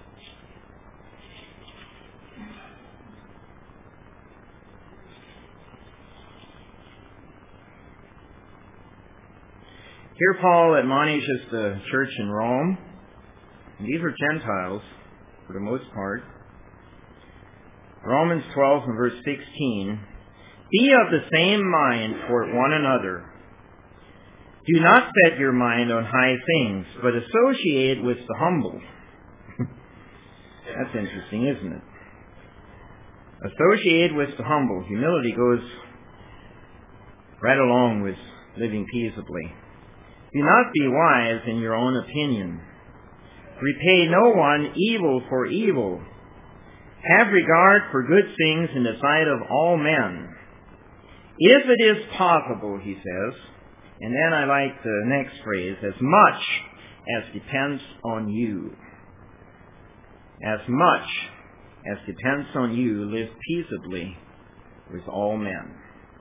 Here Paul admonishes the church in Rome. And these are Gentiles, for the most part. Romans 12 and verse 16. Be of the same mind toward one another. Do not set your mind on high things, but associate with the humble. That's interesting, isn't it? Associate with the humble. Humility goes right along with living peaceably. Do not be wise in your own opinion. Repay no one evil for evil. Have regard for good things in the sight of all men. If it is possible, he says, and then I like the next phrase, as much as depends on you. As much as depends on you, live peaceably with all men.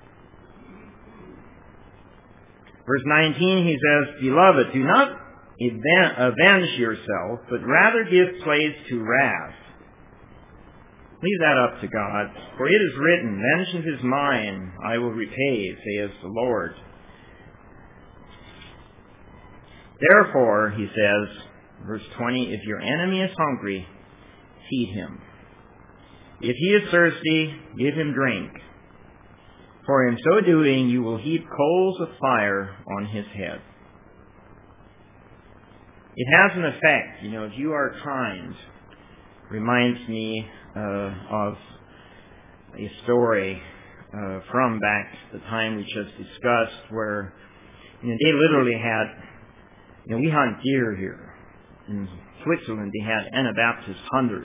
Verse 19, he says, Beloved, do not avenge yourself, but rather give place to wrath. Leave that up to God. For it is written, vengeance is mine, I will repay, says the Lord. Therefore, he says, verse 20, if your enemy is hungry, feed him. If he is thirsty, give him drink. For in so doing, you will heap coals of fire on his head. It has an effect. If you are kind, reminds me of a story from back the time we just discussed, where they literally had, we hunt deer here in Switzerland. They had Anabaptist hunters.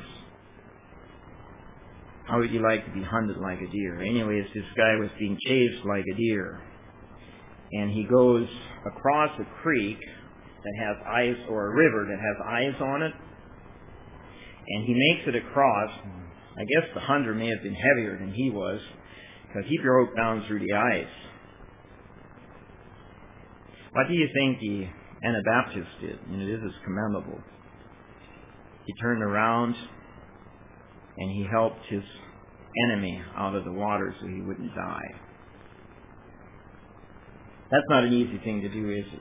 How would you like to be hunted like a deer? Anyways, this guy was being chased like a deer, and he goes across a creek that has eyes, or a river that has eyes on it, and he makes it across. I guess the hunter may have been heavier than he was, because he broke down through the ice. What do you think the Anabaptist did? This is commendable. He turned around and he helped his enemy out of the water so he wouldn't die. That's not an easy thing to do, is it?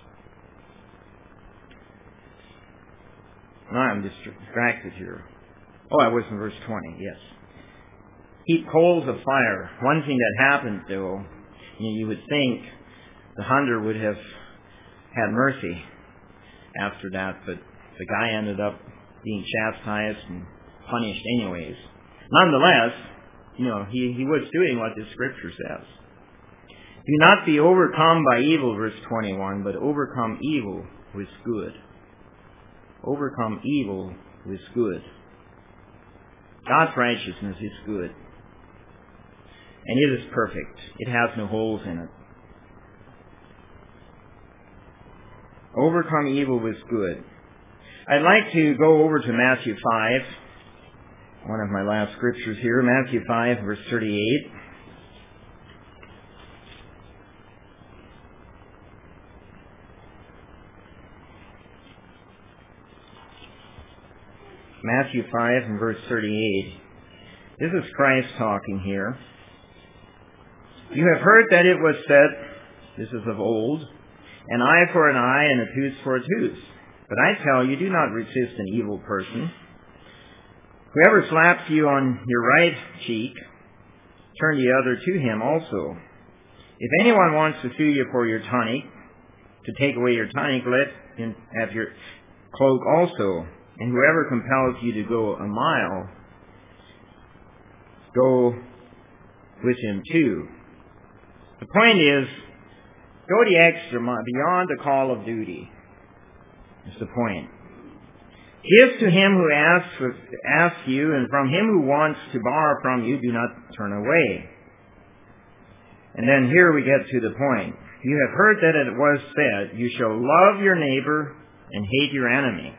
Now I'm distracted here. Oh, I was in verse 20, yes. Heap coals of fire. One thing that happened, though, you would think the hunter would have had mercy after that, but the guy ended up being chastised and punished anyways. Nonetheless, he was doing what the scripture says. Do not be overcome by evil, verse 21, but overcome evil with good. Overcome evil with good. God's righteousness is good. And it is perfect. It has no holes in it. Overcome evil with good. I'd like to go over to Matthew 5. One of my last scriptures here. Matthew 5, verse 38. Matthew 5 and verse 38. This is Christ talking here. You have heard that it was said, this is of old, an eye for an eye and a tooth for a tooth. But I tell you, do not resist an evil person. Whoever slaps you on your right cheek, turn the other to him also. If anyone wants to sue you for your tunic, to take away your tunic, let him have your cloak also. And whoever compels you to go a mile, go with him too. The point is, go the extra mile, beyond the call of duty. That's the point. Give to him who asks you, and from him who wants to borrow from you, do not turn away. And then here we get to the point. You have heard that it was said, you shall love your neighbor and hate your enemy.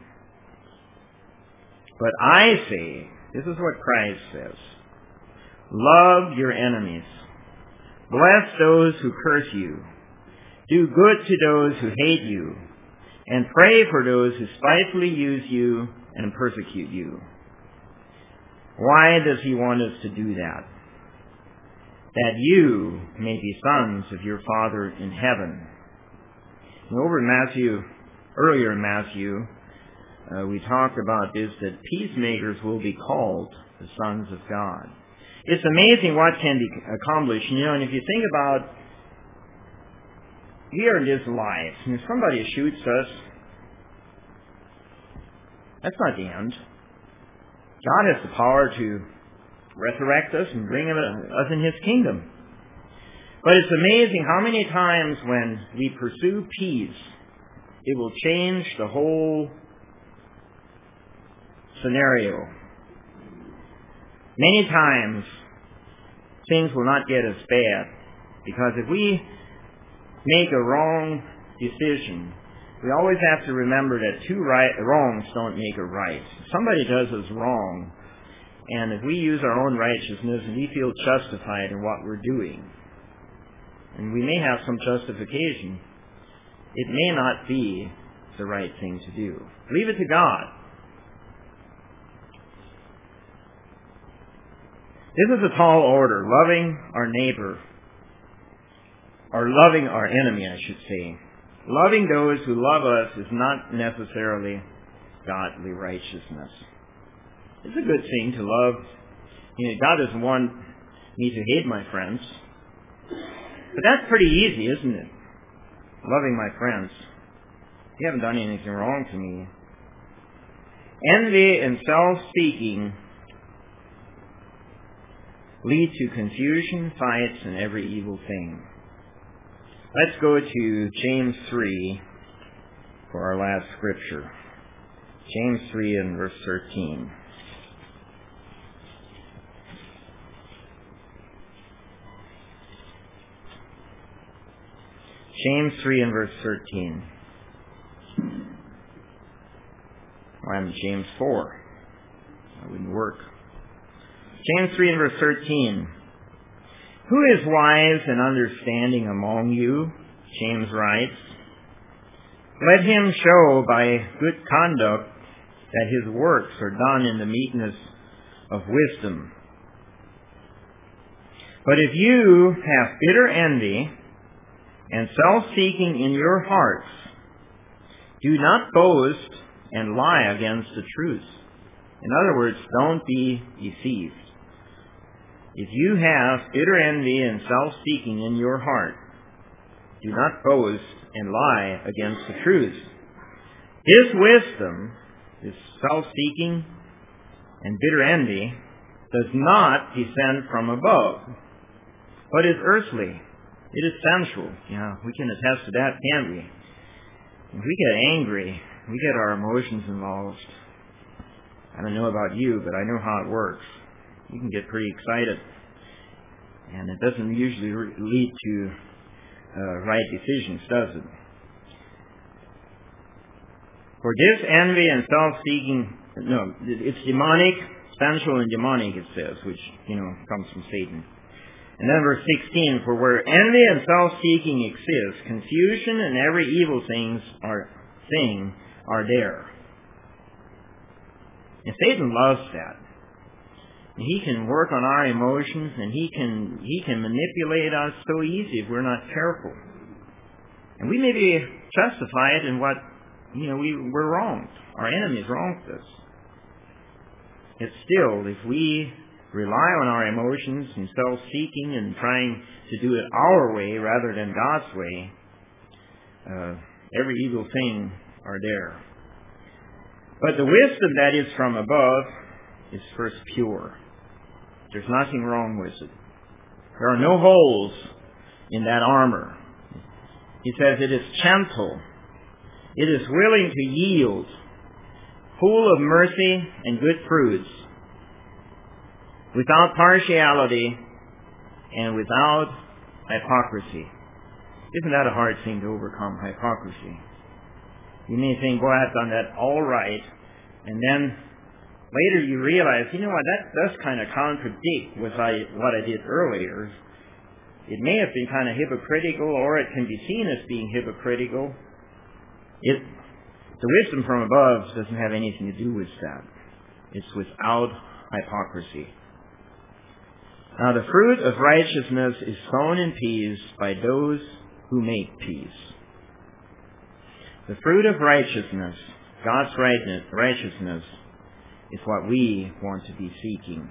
But I say, this is what Christ says, love your enemies. Bless those who curse you. Do good to those who hate you. And pray for those who spitefully use you and persecute you. Why does he want us to do that? That you may be sons of your Father in heaven. And over in Matthew, earlier in Matthew, we talked about this, that peacemakers will be called the sons of God. It's amazing what can be accomplished. And if you think about, we are in this life, and if somebody shoots us, that's not the end. God has the power to resurrect us and bring us in His kingdom. But it's amazing how many times when we pursue peace, it will change the whole scenario. Many times, things will not get as bad, because if we make a wrong decision, we always have to remember that two wrongs don't make a right. If somebody does us wrong, and if we use our own righteousness and we feel justified in what we're doing, and we may have some justification, it may not be the right thing to do. Leave it to God. This is a tall order, loving our neighbor, or loving our enemy, I should say. Loving those who love us is not necessarily godly righteousness. It's a good thing to love. God doesn't want me to hate my friends. But that's pretty easy, isn't it? Loving my friends. They haven't done anything wrong to me. Envy and self-seeking lead to confusion, fights, and every evil thing. Let's go to James 3 for our last scripture. James 3 and verse 13. James 3 and verse 13. I'm James 4. That wouldn't work. James 3 and verse 13. Who is wise and understanding among you? James writes. Let him show by good conduct that his works are done in the meekness of wisdom. But if you have bitter envy and self-seeking in your hearts, do not boast and lie against the truth. In other words, don't be deceived. If you have bitter envy and self-seeking in your heart, do not boast and lie against the truth. This wisdom, this self-seeking and bitter envy, does not descend from above, but is earthly. It is sensual. We can attest to that, can't we? If we get angry, we get our emotions involved. I don't know about you, but I know how it works. You can get pretty excited. And it doesn't usually lead to right decisions, does it? For this envy and self-seeking, it's demonic, sensual and demonic, it says, which, comes from Satan. And then verse 16, for where envy and self-seeking exist, confusion and every evil thing are there. And Satan loves that. And he can work on our emotions, and he can manipulate us so easy if we're not careful. And we may be justified in what, we're wrong. Our enemy's wrong with us. Yet still, if we rely on our emotions and self-seeking and trying to do it our way rather than God's way, every evil thing are there. But the wisdom that is from above is first pure. There's nothing wrong with it. There are no holes in that armor. He says it is gentle. It is willing to yield, full of mercy and good fruits, without partiality and without hypocrisy. Isn't that a hard thing to overcome, hypocrisy? You may think, boy, I've done that all right, and then later you realize, that does kind of contradict what I did earlier. It may have been kind of hypocritical, or it can be seen as being hypocritical. The wisdom from above doesn't have anything to do with that. It's without hypocrisy. Now the fruit of righteousness is sown in peace by those who make peace. The fruit of righteousness, God's righteousness, is what we want to be seeking.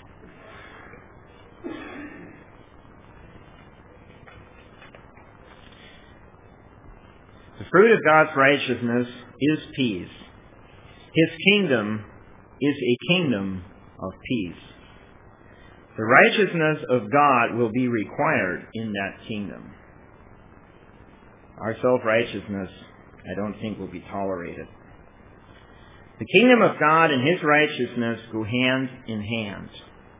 The fruit of God's righteousness is peace. His kingdom is a kingdom of peace. The righteousness of God will be required in that kingdom. Our self-righteousness, I don't think, will be tolerated. The kingdom of God and His righteousness go hand in hand.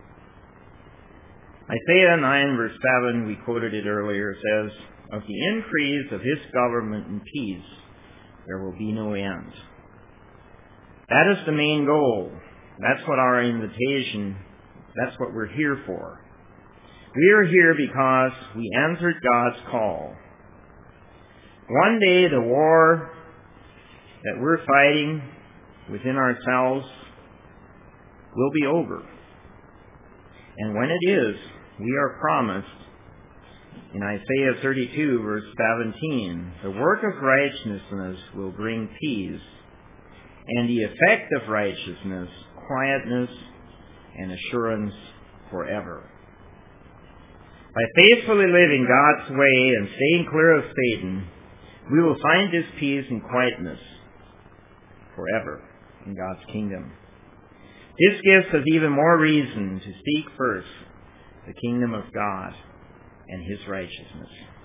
Isaiah 9 verse 7, we quoted it earlier, says, of the increase of His government and peace, there will be no end. That is the main goal. That's what our invitation, that's what we're here for. We are here because we answered God's call. One day the war that we're fighting within ourselves will be over. And when it is, we are promised in Isaiah 32, verse 17, the work of righteousness will bring peace, and the effect of righteousness, quietness and assurance forever. By faithfully living God's way and staying clear of Satan, we will find this peace and quietness forever in God's kingdom. This gives us even more reason to seek first the kingdom of God and His righteousness.